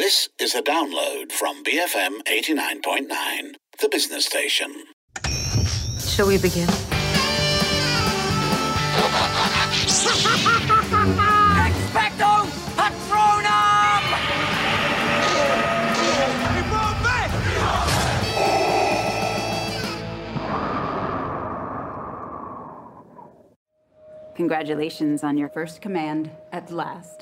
This is a download from BFM 89.9, the business station. Shall we begin? Expecto Patronum! Congratulations on your first command at last.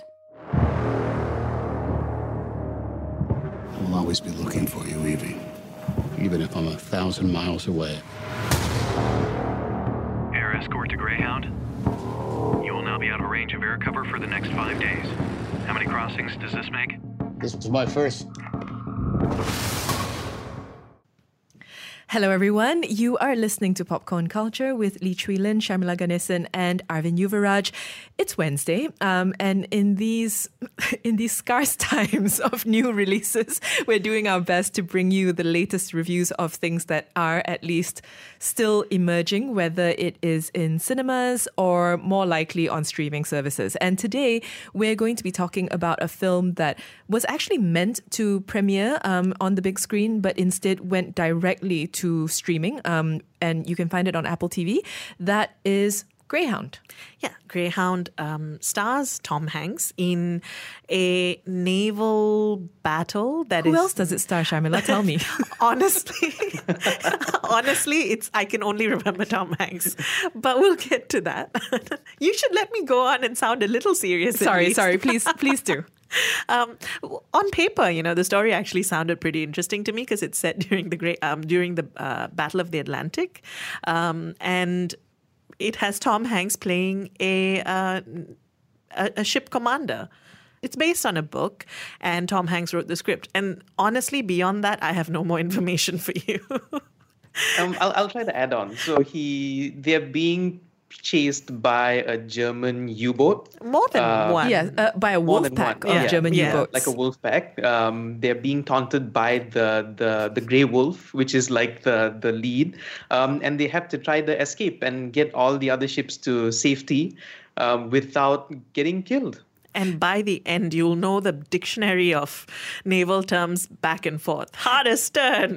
I'll always be looking for you, Evie. Even if I'm 1,000 miles away. Air escort to Greyhound. You will now be out of range of air cover for the next 5 days. How many crossings does this make? This was my first. Hello, everyone. You are listening to Popcorn Culture with Lee Chui Lin, Sharmila Ganesan, and Arvind Yuvaraj. It's Wednesday, and in these scarce times of new releases, we're doing our best to bring you the latest reviews of things that are at least still emerging, whether it is in cinemas or more likely on streaming services. And today, we're going to be talking about a film that was actually meant to premiere on the big screen, but instead went directly to streaming, and you can find it on Apple TV. That is Greyhound. Yeah, Greyhound stars Tom Hanks in a naval battle that Who else does it star, Sharmila? Tell me. Honestly, I can only remember Tom Hanks, but we'll get to that. You should let me go on and sound a little serious. Sorry, please do. On paper, the story actually sounded pretty interesting to me because it's set during the Battle of the Atlantic, and it has Tom Hanks playing a ship commander. It's based on a book, and Tom Hanks wrote the script. And honestly, beyond that, I have no more information for you. I'll try to add on. So they're being chased by a German U-boat. More than one. Yeah, by a wolf pack of German U-boats. Like a wolf pack. They're being taunted by the grey wolf, which is like the lead. And they have to try to escape and get all the other ships to safety without getting killed. And by the end, you'll know the dictionary of naval terms back and forth. Hard astern.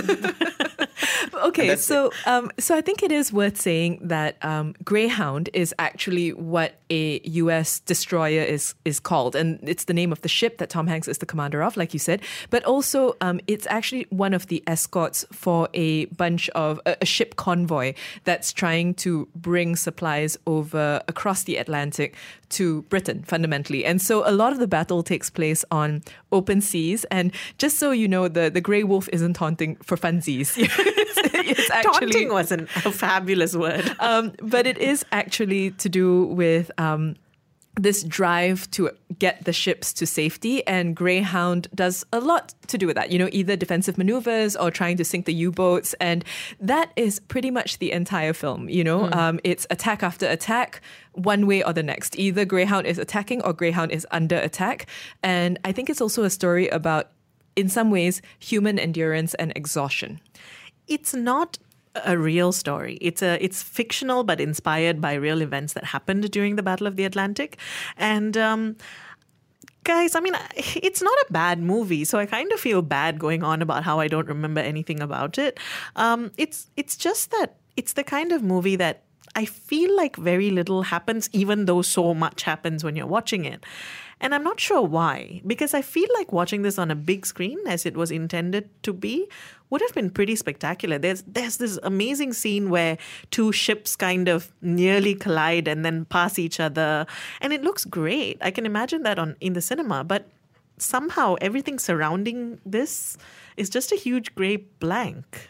Okay, so I think it is worth saying that Greyhound is actually what a U.S. destroyer is called. And it's the name of the ship that Tom Hanks is the commander of, like you said. But also, it's actually one of the escorts for a bunch of a ship convoy that's trying to bring supplies over across the Atlantic to Britain, fundamentally. And so a lot of the battle takes place on open seas. And just so you know, the grey wolf isn't taunting for funsies. It's actually, taunting wasn't a fabulous word. But it is actually to do with this drive to get the ships to safety, and Greyhound does a lot to do with that, either defensive maneuvers or trying to sink the U-boats, and that is pretty much the entire film, It's attack after attack, one way or the next. Either Greyhound is attacking or Greyhound is under attack, and I think it's also a story about, in some ways, human endurance and exhaustion. It's not a real story. It's fictional but inspired by real events that happened during the Battle of the Atlantic. And guys, it's not a bad movie, so I kind of feel bad going on about how I don't remember anything about it. It's just that it's the kind of movie that I feel like very little happens, even though so much happens when you're watching it. And I'm not sure why, because I feel like watching this on a big screen, as it was intended to be, would have been pretty spectacular. There's this amazing scene where two ships kind of nearly collide and then pass each other, and it looks great. I can imagine that in the cinema, but somehow everything surrounding this is just a huge grey blank.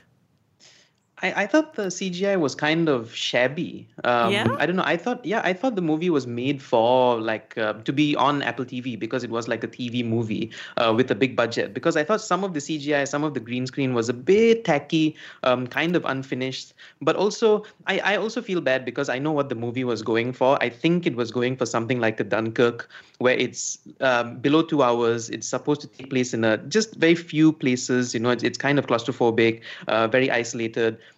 I thought the CGI was kind of shabby. Yeah? I don't know. I thought the movie was made for to be on Apple TV because it was like a TV movie with a big budget. Because I thought some of the CGI, some of the green screen was a bit tacky, kind of unfinished. But also, I also feel bad because I know what the movie was going for. I think it was going for something like the Dunkirk, where it's below 2 hours. It's supposed to take place in just very few places. It's kind of claustrophobic, very isolated.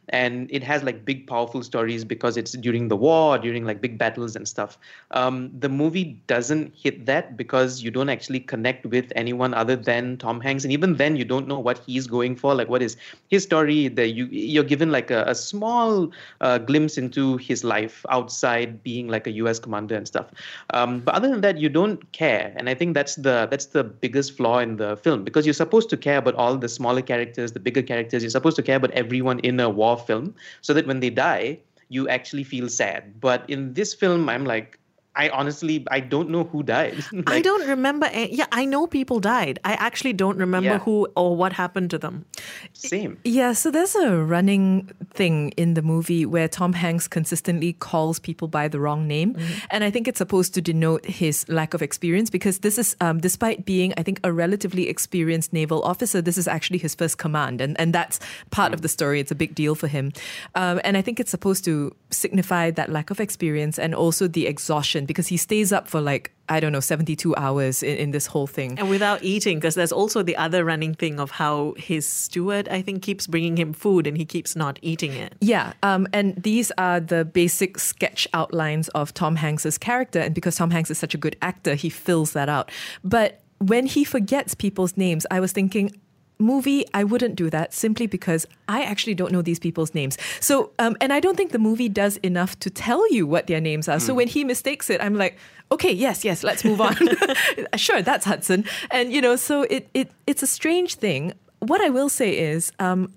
and it has like big powerful stories because it's during the war, during like big battles and stuff. The movie doesn't hit that because you don't actually connect with anyone other than Tom Hanks, and even then you don't know what he's going for, like what is his story. You're given like a small glimpse into his life outside being like a US commander and stuff, but other than that you don't care. And I think that's the biggest flaw in the film, because you're supposed to care about all the smaller characters, the bigger characters. You're supposed to care about everyone in a war film so that when they die you actually feel sad. But in this film I'm like, I don't know who died. I don't remember. I know people died. I actually don't remember who or what happened to them. Same. Yeah, so there's a running thing in the movie where Tom Hanks consistently calls people by the wrong name. And I think it's supposed to denote his lack of experience, because this is, despite being, I think, a relatively experienced naval officer, this is actually his first command. And that's part of the story. It's a big deal for him. And I think it's supposed to signify that lack of experience and also the exhaustion, because he stays up for 72 hours in this whole thing. And without eating, because there's also the other running thing of how his steward, I think, keeps bringing him food and he keeps not eating it. Yeah, and these are the basic sketch outlines of Tom Hanks's character. And because Tom Hanks is such a good actor, he fills that out. But when he forgets people's names, I was thinking, movie, I wouldn't do that, simply because I actually don't know these people's names. So, and I don't think the movie does enough to tell you what their names are. So when he mistakes it, I'm like, okay, yes, let's move on. Sure, that's Hudson. And, so it's a strange thing. What I will say is,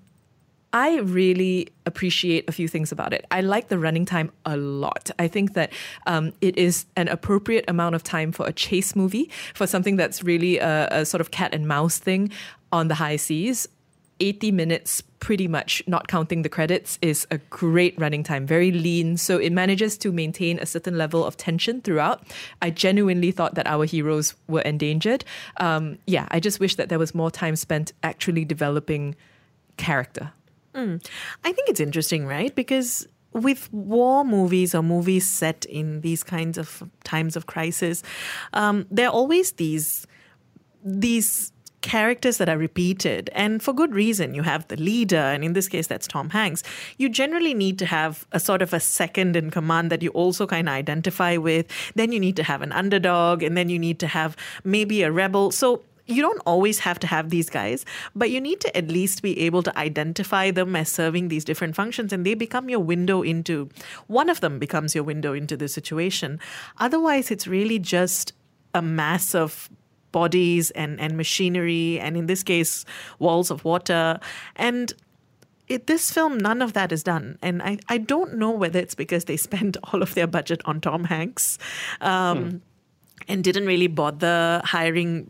I really appreciate a few things about it. I like the running time a lot. I think that it is an appropriate amount of time for a chase movie, for something that's really a sort of cat and mouse thing on the high seas. 80 minutes, pretty much, not counting the credits, is a great running time, very lean. So it manages to maintain a certain level of tension throughout. I genuinely thought that our heroes were endangered. I just wish that there was more time spent actually developing character. I think it's interesting, right? Because with war movies or movies set in these kinds of times of crisis, there are always these characters that are repeated, and for good reason. You have the leader, and in this case that's Tom Hanks. You generally need to have a sort of a second in command that you also kind of identify with. Then you need to have an underdog, and then you need to have maybe a rebel. So you don't always have to have these guys, but you need to at least be able to identify them as serving these different functions, and they become your window into, one of them becomes your window into the situation. Otherwise, it's really just a mass of bodies and machinery, and in this case, walls of water. And this film, none of that is done. And I don't know whether it's because they spent all of their budget on Tom Hanks and didn't really bother hiring,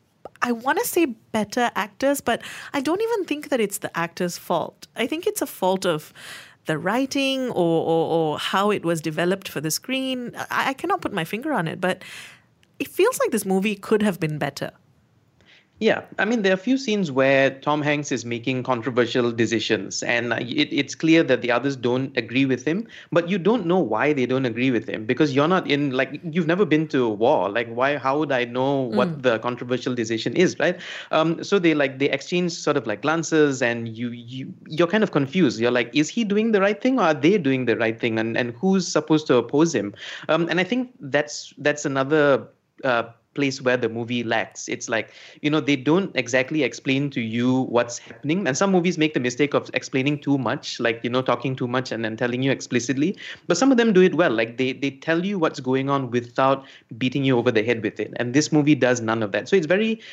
I want to say, better actors, but I don't even think that it's the actor's fault. I think it's a fault of the writing or how it was developed for the screen. I cannot put my finger on it, but it feels like this movie could have been better. Yeah, I mean, there are a few scenes where Tom Hanks is making controversial decisions, and it's clear that the others don't agree with him, but you don't know why they don't agree with him, because you're not in, you've never been to a war. How would I know what the controversial decision is, right? So they exchange sort of glances, and you're kind of confused. You're like, is he doing the right thing, or are they doing the right thing? And who's supposed to oppose him? And I think that's another place where the movie lacks. It's they don't exactly explain to you what's happening. And some movies make the mistake of explaining too much, talking too much and then telling you explicitly. But some of them do it well. They tell you what's going on without beating you over the head with it. And this movie does none of that. So it's very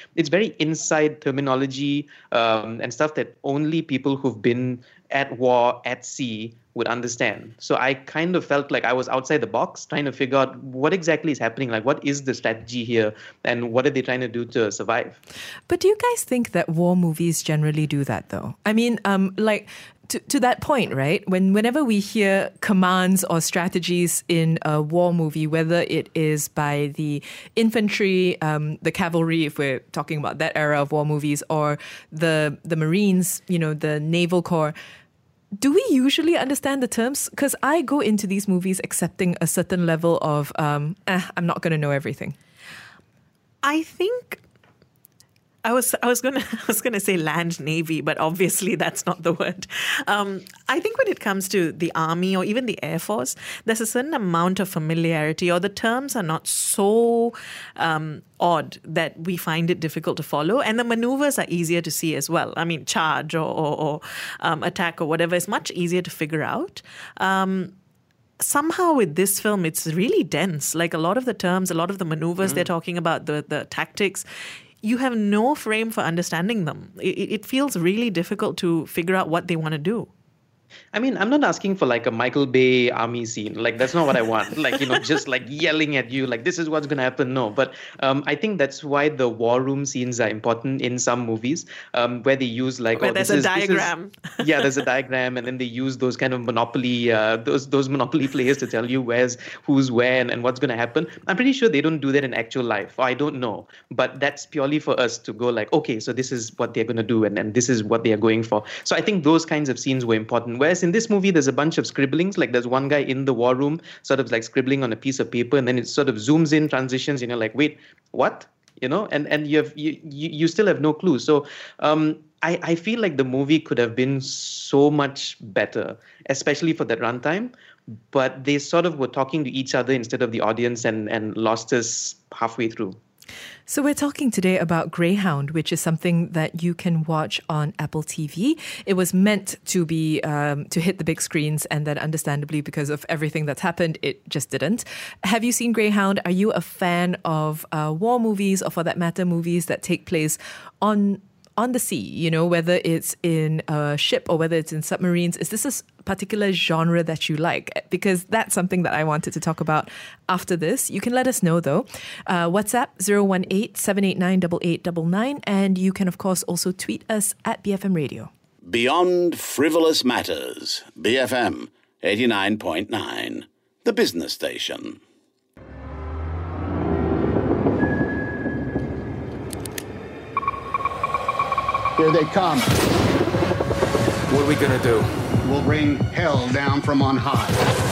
inside terminology and stuff that only people who've been at war, at sea, would understand. So I kind of felt like I was outside the box trying to figure out what exactly is happening. What is the strategy here, and what are they trying to do to survive? But do you guys think that war movies generally do that, though? I mean, to that point, right? Whenever we hear commands or strategies in a war movie, whether it is by the infantry, the cavalry, if we're talking about that era of war movies, or the Marines, the naval corps, do we usually understand the terms? Because I go into these movies accepting a certain level of, I'm not going to know everything. I think I was gonna say land navy, but obviously that's not the word. I think when it comes to the army or even the air force, there's a certain amount of familiarity, or the terms are not so odd that we find it difficult to follow, and the maneuvers are easier to see as well. I mean, charge or attack or whatever is much easier to figure out. Somehow with this film, it's really dense. Like a lot of the terms, a lot of the maneuvers they're talking about, the tactics, you have no frame for understanding them. It feels really difficult to figure out what they want to do. I mean, I'm not asking for like a Michael Bay army scene. Like, that's not what I want. Like, just like yelling at you, like, this is what's going to happen. No, but I think that's why the war room scenes are important in some movies, where they use like, where there's a diagram. Yeah, there's a diagram, and then they use those kind of Monopoly, those Monopoly players to tell you who's where and what's going to happen. I'm pretty sure they don't do that in actual life. I don't know, but that's purely for us to go like, okay, so this is what they're going to do, and this is what they are going for. So I think those kinds of scenes were important. Whereas in this movie, there's a bunch of scribblings. Like there's one guy in the war room sort of like scribbling on a piece of paper, and then it sort of zooms in, transitions, and you're like, wait, what? And you still have no clue. So I feel like the movie could have been so much better, especially for that runtime. But they sort of were talking to each other instead of the audience, and lost us halfway through. So we're talking today about Greyhound, which is something that you can watch on Apple TV. It was meant to be to hit the big screens, and then understandably, because of everything that's happened, it just didn't. Have you seen Greyhound? Are you a fan of war movies, or for that matter, movies that take place on the sea, whether it's in a ship or whether it's in submarines? Is this a particular genre that you like? Because that's something that I wanted to talk about after this. You can let us know though. WhatsApp 018-789-8899, and you can of course also tweet us at BFM Radio. Beyond frivolous matters, BFM 89.9, the business station. Here they come. What are we gonna do? We'll bring hell down from on high.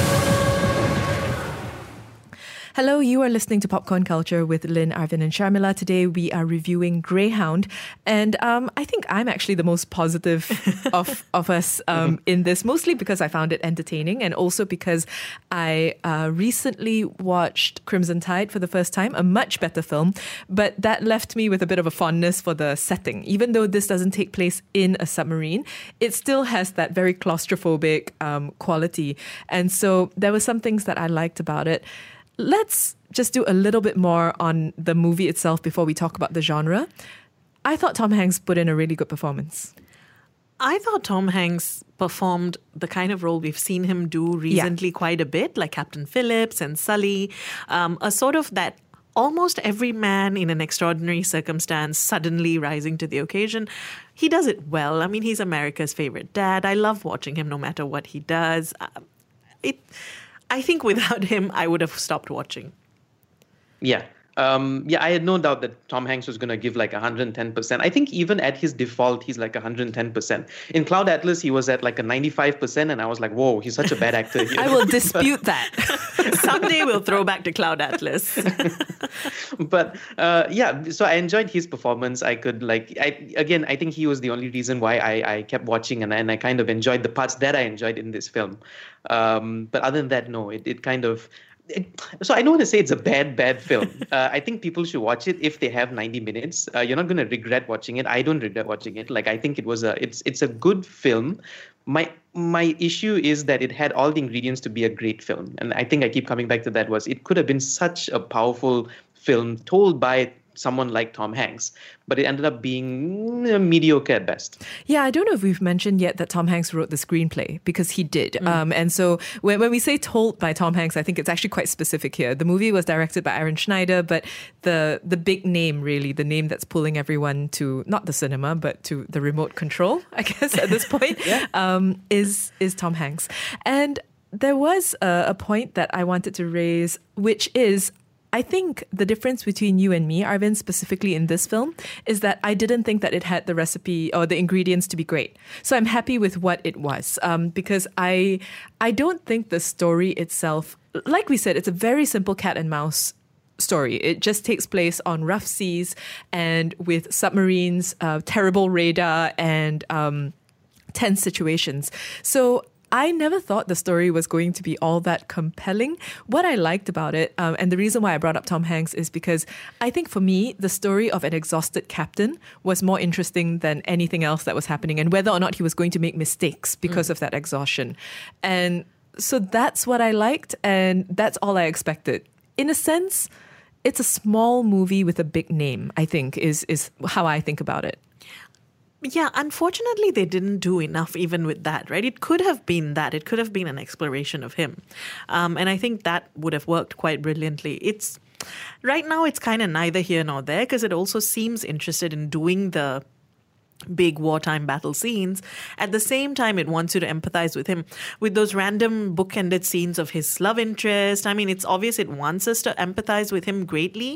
Hello, you are listening to Popcorn Culture with Lynn, Arvin and Sharmila. Today we are reviewing Greyhound, and I think I'm actually the most positive of us in this, mostly because I found it entertaining, and also because I recently watched Crimson Tide for the first time, a much better film, but that left me with a bit of a fondness for the setting. Even though this doesn't take place in a submarine, it still has that very claustrophobic quality, and so there were some things that I liked about it. Let's just do a little bit more on the movie itself before we talk about the genre. I thought Tom Hanks put in a really good performance. I thought Tom Hanks performed the kind of role we've seen him do recently quite a bit, like Captain Phillips and Sully, a sort of that almost every man in an extraordinary circumstance suddenly rising to the occasion. He does it well. I mean, he's America's favorite dad. I love watching him no matter what he does. I think without him, I would have stopped watching. Yeah. I had no doubt that Tom Hanks was going to give like 110%. I think even at his default, he's like 110%. In Cloud Atlas, he was at like a 95%, and I was like, whoa, he's such a bad actor. I will dispute that. Someday we'll throw back to Cloud Atlas. But so I enjoyed his performance. I think he was the only reason why I kept watching, and I kind of enjoyed the parts that I enjoyed in this film. But other than that, no, it kind of... So I don't want to say it's a bad film. I think people should watch it if they have 90 minutes. You're not going to regret watching it. I don't regret watching it. Like, I think it's a good film. My issue is that it had all the ingredients to be a great film. And I think I keep coming back to that, was it could have been such a powerful film told by someone like Tom Hanks, but it ended up being mediocre at best. Yeah, I don't know if we've mentioned yet that Tom Hanks wrote the screenplay, because he did. And so when we say told by Tom Hanks, I think it's actually quite specific here. The movie was directed by Aaron Schneider, but the big name, really, the name that's pulling everyone to not the cinema, but to the remote control, I guess, at this point, is Tom Hanks. And there was a point that I wanted to raise, which is, I think the difference between you and me, Arvin, specifically in this film, is that I didn't think that it had the recipe or the ingredients to be great. So I'm happy with what it was, because I don't think the story itself, like we said, it's a very simple cat and mouse story. It just takes place on rough seas and with submarines, terrible radar, and tense situations. So I never thought the story was going to be all that compelling. What I liked about it, and the reason why I brought up Tom Hanks, is because I think for me, the story of an exhausted captain was more interesting than anything else that was happening, and whether or not he was going to make mistakes because of that exhaustion. And so that's what I liked, and that's all I expected. In a sense, it's a small movie with a big name, I think, is how I think about it. Yeah, unfortunately, they didn't do enough even with that, right? It could have been that. It could have been an exploration of him. And I think that would have worked quite brilliantly. Right now, it's kind of neither here nor there, because it also seems interested in doing the big wartime battle scenes. At the same time, it wants you to empathize with him with those random bookended scenes of his love interest. I mean, it's obvious it wants us to empathize with him greatly.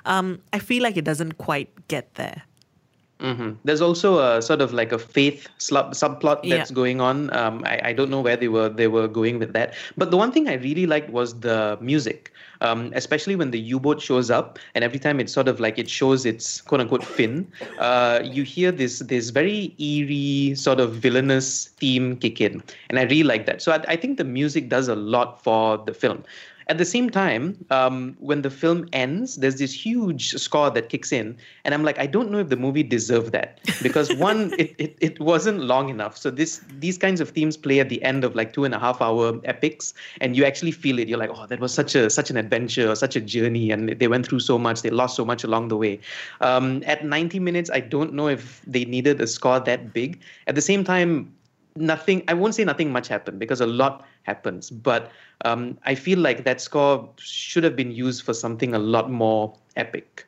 I feel like it doesn't quite get there. Mm-hmm. There's also a sort of like a faith subplot that's going on. I don't know where they were going with that. But the one thing I really liked was the music, especially when the U-boat shows up, and every time it's sort of like it shows its quote unquote fin, you hear this very eerie sort of villainous theme kick in, and I really like that. So I think the music does a lot for the film. At the same time, when the film ends, there's this huge score that kicks in. And I'm like, I don't know if the movie deserved that. Because one, it wasn't long enough. So these kinds of themes play at the end of like 2.5 hour epics. And you actually feel it. You're like, oh, that was such an adventure, such a journey. And they went through so much. They lost so much along the way. At 90 minutes, I don't know if they needed a score that big. At the same time, I won't say nothing much happened, because a lot happens. But I feel like that score should have been used for something a lot more epic.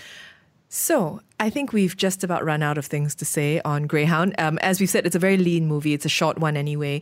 So I think we've just about run out of things to say on Greyhound. As we've said, it's a very lean movie. It's a short one anyway.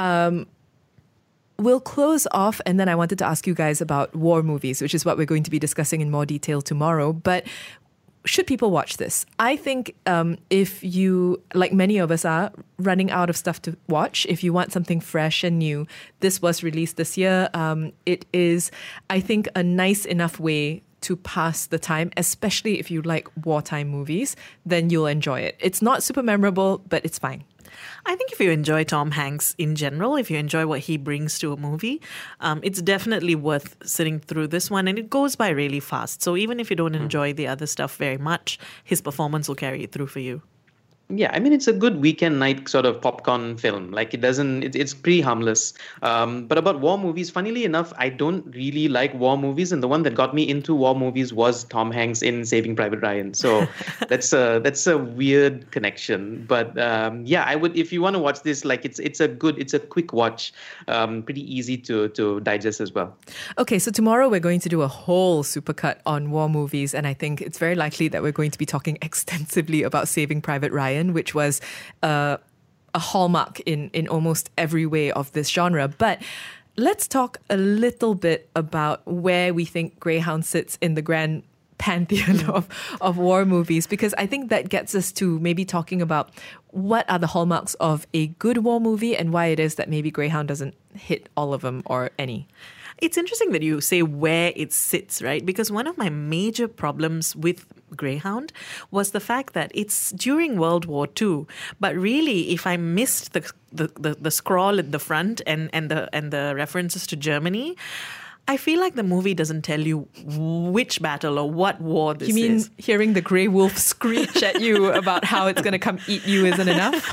We'll close off, and then I wanted to ask you guys about war movies, which is what we're going to be discussing in more detail tomorrow. But should people watch this? I think if you, like many of us are, running out of stuff to watch, if you want something fresh and new, this was released this year. It is, I think, a nice enough way to pass the time, especially if you like wartime movies, then you'll enjoy it. It's not super memorable, but it's fine. I think if you enjoy Tom Hanks in general, if you enjoy what he brings to a movie, it's definitely worth sitting through this one. And it goes by really fast. So even if you don't enjoy the other stuff very much, his performance will carry it through for you. Yeah, I mean, it's a good weekend night sort of popcorn film. Like, it's pretty harmless. But about war movies, funnily enough, I don't really like war movies. And the one that got me into war movies was Tom Hanks in Saving Private Ryan. So that's a weird connection. But yeah, I would, if you want to watch this, like it's a quick watch, pretty easy to digest as well. Okay, so tomorrow we're going to do a whole supercut on war movies. And I think it's very likely that we're going to be talking extensively about Saving Private Ryan, which was a hallmark in almost every way of this genre. But let's talk a little bit about where we think Greyhound sits in the grand pantheon of war movies, because I think that gets us to maybe talking about what are the hallmarks of a good war movie and why it is that maybe Greyhound doesn't hit all of them or any. It's interesting that you say where it sits, right? Because one of my major problems with Greyhound was the fact that it's during World War II. But really, if I missed the scroll at the front and the references to Germany, I feel like the movie doesn't tell you which battle or what war this is. You mean hearing the grey wolf screech at you about how it's going to come eat you isn't enough?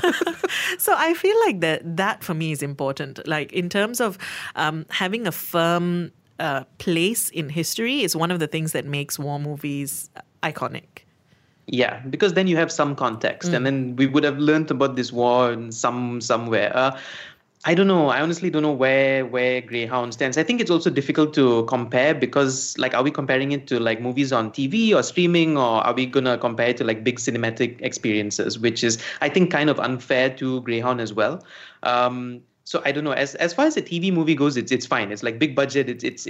So I feel like that for me is important. Like in terms of having a firm place in history is one of the things that makes war movies iconic. Yeah, because then you have some context, and then we would have learned about this war in somewhere. I don't know. I honestly don't know where Greyhound stands. I think it's also difficult to compare because, like, are we comparing it to like movies on TV or streaming, or are we gonna compare it to like big cinematic experiences, which is, I think, kind of unfair to Greyhound as well. So I don't know. As far as a TV movie goes, it's fine. It's like big budget.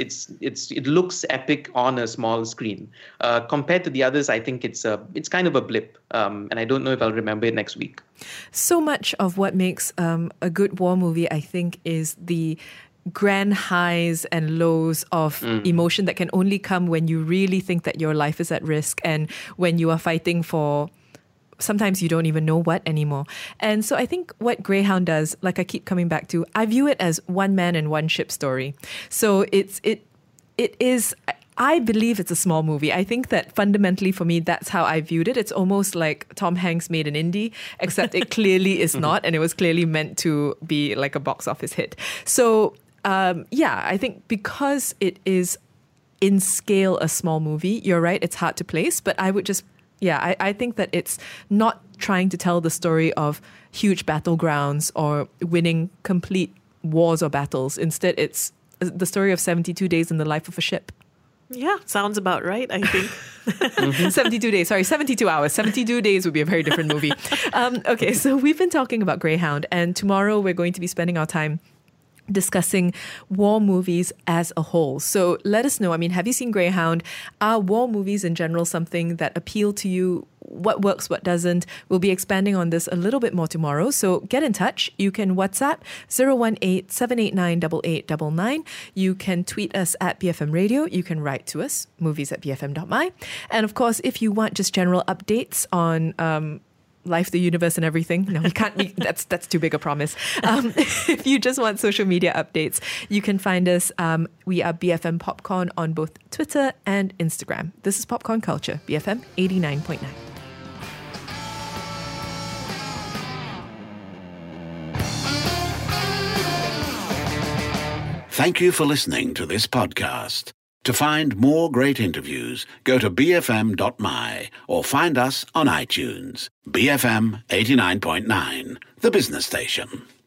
It looks epic on a small screen. Compared to the others, I think it's kind of a blip. And I don't know if I'll remember it next week. So much of what makes a good war movie, I think, is the grand highs and lows of emotion that can only come when you really think that your life is at risk and when you are fighting for sometimes you don't even know what anymore. And so I think what Greyhound does, like I keep coming back to, I view it as one man and one ship story. So it is, I believe it's a small movie. I think that fundamentally for me, that's how I viewed it. It's almost like Tom Hanks made an indie, except it clearly is not, and it was clearly meant to be like a box office hit. So I think because it is in scale a small movie, you're right, it's hard to place, but I would just I think that it's not trying to tell the story of huge battlegrounds or winning complete wars or battles. Instead, it's the story of 72 days in the life of a ship. Yeah, sounds about right, I think. 72 days, sorry, 72 hours. 72 days would be a very different movie. Okay, so we've been talking about Greyhound, and tomorrow we're going to be spending our time discussing war movies as a whole. So let us know. I mean, have you seen Greyhound? Are war movies in general something that appeal to you? What works, what doesn't? We'll be expanding on this a little bit more tomorrow. So get in touch. You can WhatsApp 018-789-8899. You can tweet us at BFM Radio. You can write to us, movies@bfm.my. And of course, if you want just general updates on life, the universe, and everything. No, we can't be, that's too big a promise. If you just want social media updates, you can find us. We are BFM Popcorn on both Twitter and Instagram. This is Popcorn Culture, BFM 89.9. Thank you for listening to this podcast. To find more great interviews, go to bfm.my or find us on iTunes. BFM 89.9, the business station.